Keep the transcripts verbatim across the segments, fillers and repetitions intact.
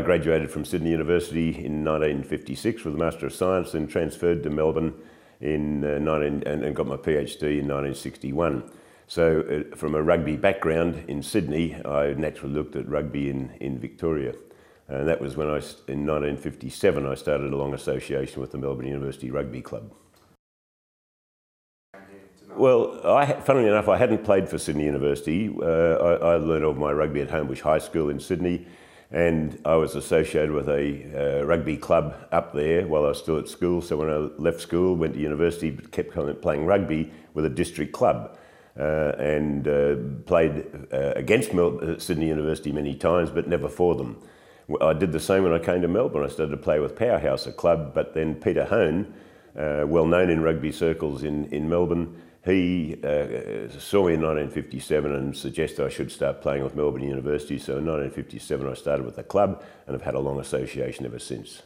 graduated from Sydney University in nineteen fifty-six with a Master of Science, then transferred to Melbourne in uh, nineteen, and, and got my PhD in nineteen sixty-one. So uh, from a rugby background in Sydney, I naturally looked at rugby in, in Victoria. And that was when I, in nineteen fifty-seven, I started a long association with the Melbourne University Rugby Club. Well, I, funnily enough, I hadn't played for Sydney University. Uh, I, I learned all my rugby at Homebush High School in Sydney, and I was associated with a uh, rugby club up there while I was still at school. So when I left school, went to university, but kept playing rugby with a district club. Uh, and uh, played uh, against Mel Sydney University many times, but never for them. I did the same when I came to Melbourne. I started to play with Powerhouse, a club, but then Peter Hone, uh, well known in rugby circles in, in Melbourne, he uh, saw me in nineteen fifty-seven and suggested I should start playing with Melbourne University. So in nineteen fifty-seven I started with the club and have had a long association ever since.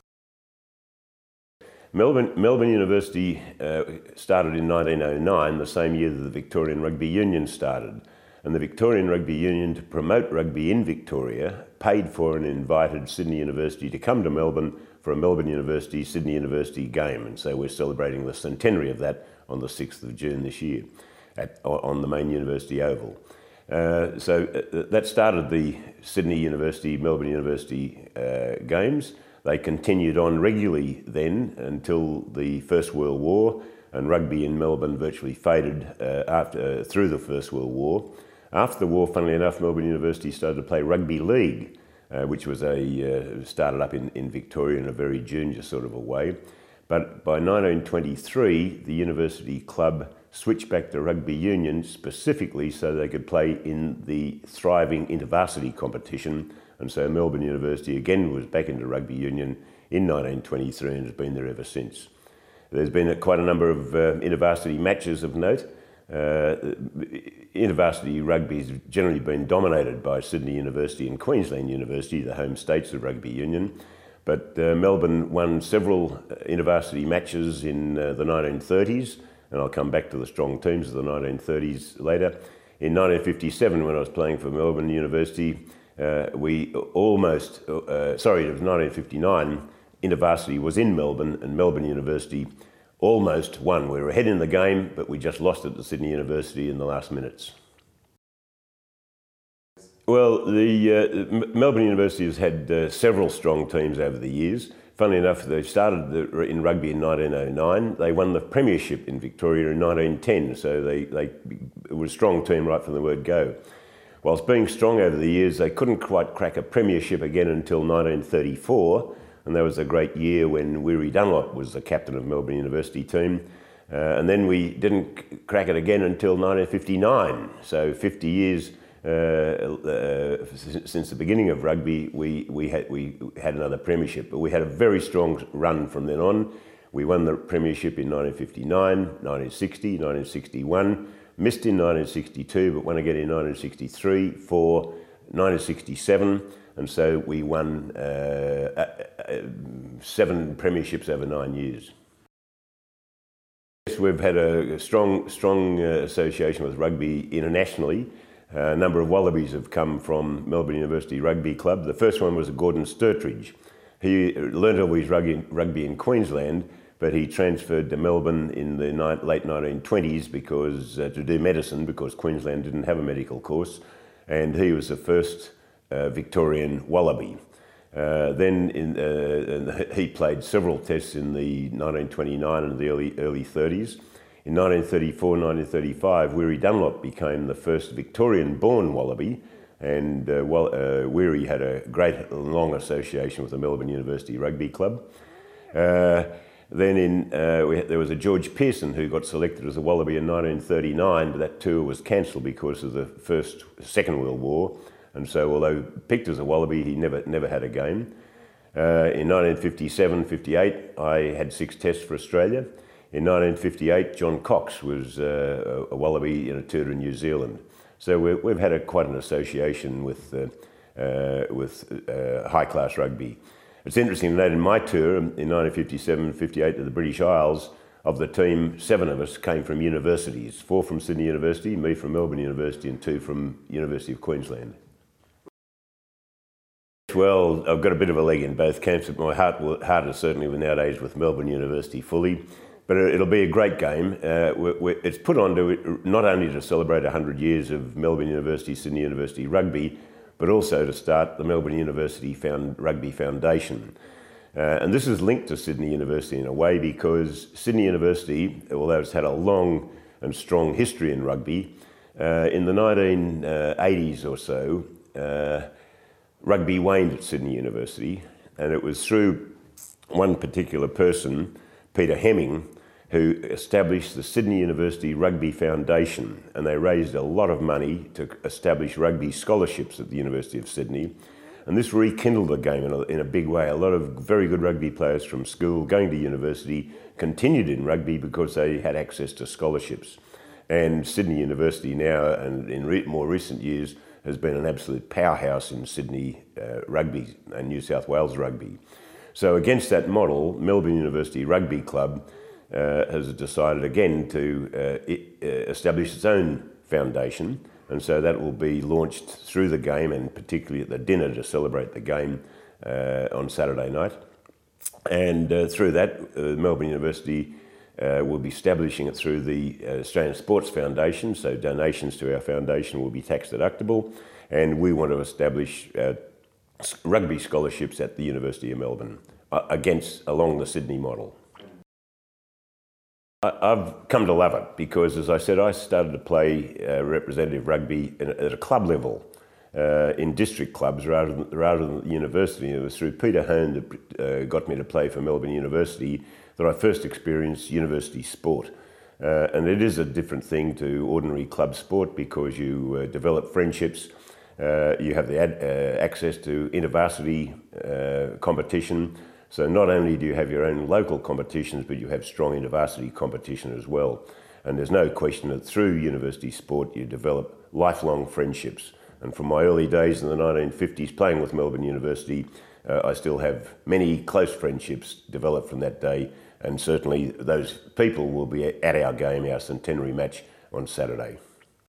Melbourne, Melbourne University uh, started in nineteen oh nine, the same year that the Victorian Rugby Union started. And the Victorian Rugby Union, to promote rugby in Victoria, paid for and invited Sydney University to come to Melbourne for a Melbourne University, Sydney University game. And so we're celebrating the centenary of that on the sixth of June this year at, on the main university oval. Uh, so uh, that started the Sydney University, Melbourne University uh, games. They continued on regularly then until the First World War, and rugby in Melbourne virtually faded uh, after, uh, through the First World War. After the war, funnily enough, Melbourne University started to play rugby league, uh, which was a, uh, started up in, in Victoria in a very junior sort of a way. But by nineteen twenty-three, the university club switched back to rugby union specifically so they could play in the thriving intervarsity competition. And so Melbourne University again was back into rugby union in nineteen twenty-three and has been there ever since. There's been a, quite a number of uh, intervarsity matches of note. Uh, intervarsity rugby has generally been dominated by Sydney University and Queensland University, the home states of rugby union. But uh, Melbourne won several intervarsity matches in uh, the nineteen thirties, and I'll come back to the strong teams of the nineteen thirties later. In nineteen fifty-seven, when I was playing for Melbourne University, uh, we almost, uh, sorry, it was nineteen fifty-nine, intervarsity was in Melbourne, and Melbourne University almost won. We were ahead in the game, but we just lost it to Sydney University in the last minutes. Well, the uh, Melbourne University has had uh, several strong teams over the years. Funnily enough, they started the, in rugby in nineteen oh nine. They won the premiership in Victoria in nineteen ten, so they, they it was a strong team right from the word go. Whilst being strong over the years, they couldn't quite crack a premiership again until nineteen thirty-four, and that was a great year when Weary Dunlop was the captain of Melbourne University team. Uh, and then we didn't crack it again until nineteen fifty-nine, so fifty years Uh, uh, since the beginning of rugby, we, we, had, we had another premiership, but we had a very strong run from then on. We won the premiership in nineteen fifty-nine, nineteen sixty, nineteen sixty-one, missed in nineteen sixty-two, but won again in nineteen sixty-three, four, nineteen sixty-seven, and so we won uh, uh, seven premierships over nine years. Yes, we've had a strong, strong uh, association with rugby internationally. Uh, a number of Wallabies have come from Melbourne University Rugby Club. The first one was Gordon Sturtridge. He learned all his rugby, rugby in Queensland, but he transferred to Melbourne in the ni late nineteen twenties because, uh, to do medicine, because Queensland didn't have a medical course, and he was the first uh, Victorian Wallaby. Uh, then in, uh, he played several tests in the nineteen twenty-nine and the early, early thirties. In nineteen thirty-four, nineteen thirty-five, Weary Dunlop became the first Victorian-born Wallaby, and uh, well, uh, Weary had a great long association with the Melbourne University Rugby Club. Uh, then in, uh, we had, there was a George Pearson who got selected as a Wallaby in nineteen thirty-nine, but that tour was cancelled because of the first, Second World War, and so although picked as a Wallaby, he never, never had a game. Uh, in nineteen fifty-seven, fifty-eight, I had six tests for Australia. In nineteen fifty-eight, John Cox was uh, a Wallaby in a tour in New Zealand. So we're, we've had a, quite an association with, uh, uh, with uh, high-class rugby. It's interesting to note in my tour in nineteen fifty-seven fifty-eight to the British Isles, of the team, seven of us came from universities, four from Sydney University, me from Melbourne University, and two from University of Queensland. Well, I've got a bit of a leg in both camps, but my heart, will, heart is certainly nowadays with Melbourne University fully. But it'll be a great game. Uh, we're, we're, it's put on to not only to celebrate one hundred years of Melbourne University, Sydney University rugby, but also to start the Melbourne University Found, Rugby Foundation. Uh, and this is linked to Sydney University in a way because Sydney University, although it's had a long and strong history in rugby, uh, in the nineteen eighties or so, uh, rugby waned at Sydney University, and it was through one particular person, Peter Hemming, who established the Sydney University Rugby Foundation, and they raised a lot of money to establish rugby scholarships at the University of Sydney. And this rekindled the game in a, in a big way. A lot of very good rugby players from school going to university continued in rugby because they had access to scholarships. And Sydney University now, and in re more recent years, has been an absolute powerhouse in Sydney uh, rugby and New South Wales rugby. So against that model, Melbourne University Rugby Club uh, has decided again to uh, it, uh, establish its own foundation, and so that will be launched through the game and particularly at the dinner to celebrate the game uh, on Saturday night. And uh, through that, uh, Melbourne University uh, will be establishing it through the uh, Australian Sports Foundation, so donations to our foundation will be tax deductible, and we want to establish uh, rugby scholarships at the University of Melbourne uh, against along the Sydney model. I, I've come to love it because, as I said, I started to play uh, representative rugby in, at a club level uh, in district clubs rather than, rather than the university. It was through Peter Hone that uh, got me to play for Melbourne University that I first experienced university sport. Uh, and it is a different thing to ordinary club sport because you uh, develop friendships. Uh, you have the ad, uh, access to intervarsity uh, competition. So not only do you have your own local competitions, but you have strong intervarsity competition as well. And there's no question that through university sport, you develop lifelong friendships. And from my early days in the nineteen fifties playing with Melbourne University, uh, I still have many close friendships developed from that day. And certainly those people will be at our game, our centenary match on Saturday.